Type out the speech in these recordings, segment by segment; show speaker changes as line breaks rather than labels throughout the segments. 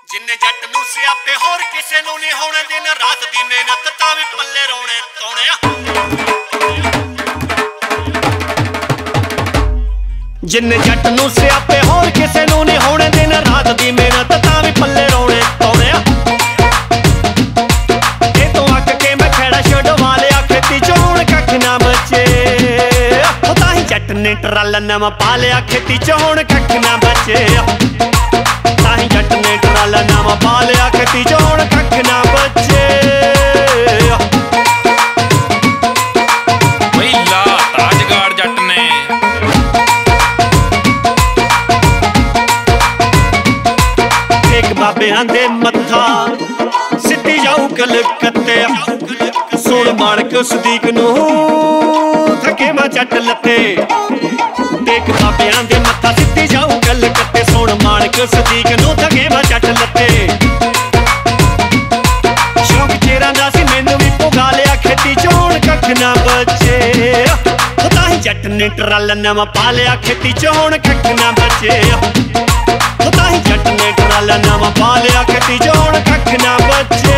जिन्ने जट नूं सियापे होर किसे नूं नहीं होने दिन रात दी मेहनत तां भी पल्ले रोने तौणिया। जिन्ने जट नूं सियापे होर किसे नूं नहीं होने दिन रात दी मेहनत तां भी पल्ले रोने तौणिया। ए तो अक के मैं खेड़ा छडवा लिया खेती चों हुण कख ना बचे, तां ही जट ने ट्रल नवां पा लिया खेती चों हुण कख ना बचे। जट ने ट्रल नवां पा लिया खेती चों हुण कख ना बचे।
पहिला ताजगाड़ जट ने
एक बाबियां दे मत्था सिद्धी जाऊ कलकत्ते, सुण माणक सदीक नूं थके वा जट लत्ते। एक बाबियां दे मत्था सिद्धी जाऊ कलकत्ते, सुण माणक सदीक नूं थके वा जट लत्ते। शौक चेरां दा सी मैनूं भी पुगा लिया खेती चों हुण कख ना बचे, तां ही जट ने ट्रल नवां पा लिया खेती चों हुण कख ना बचे। तां ही जट ने ट्रल नवां पा लिया खेती चों हुण कख ना बचे।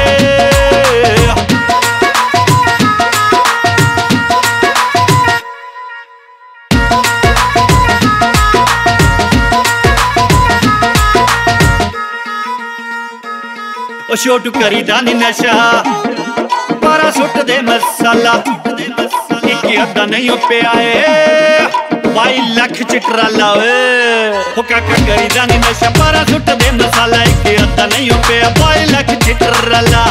ओ छोटू करीदा नी नशा पारा सुट दे मसाला, इक अद्धा नहीं पिया है 22 लाख च ट्राला। ओ काका करीदा नी नशा पारा सुट दे मसाला, इक अद्धा नहीं पिया 22 लाख च ट्राला।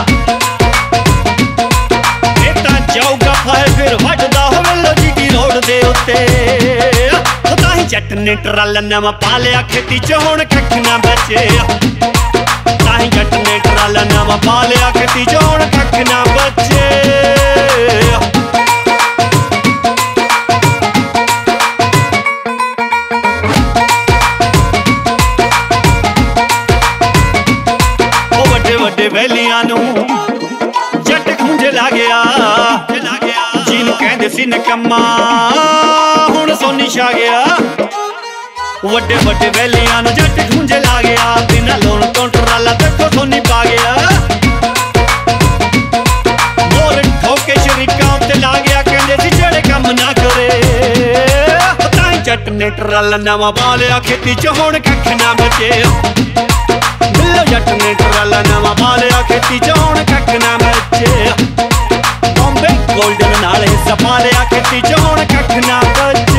ए तां जाऊगा फाए फिर वटदा होवे लोजी रोड दे उत्ते, तां ही जट ने ट्रल नवां पा लिया खेती चों हुण कख ना बचे। तां ही जट ने ट्रल नवां पा लिया खेती चों हुण कख ना बचे। ओ वड्डे वड्डे वैलियां नूं जट खूंजे ला गया, जिन्नू कहंदे सी निकम्मा हुण सोनी छा गया। वड्डे वड्डे वैलियां नूं जट खूंजे ला गया, बिना लोन तो ट्राला देखो सोनी पा गया। मोर ठोके शरीकां उत्ते ला गया, कहंदे सी जेड़े कम ना करे। तां ही जट ने ट्रल नवां पा लिया खेती चों हुण कख ना बचे। मिलो जट ने ट्रल नवां पा लिया खेती चों हुण कख ना बचे। बॉम्बे गोल्डन नाल हिस्सा पा लिया खेती चों हुण कख ना बचे।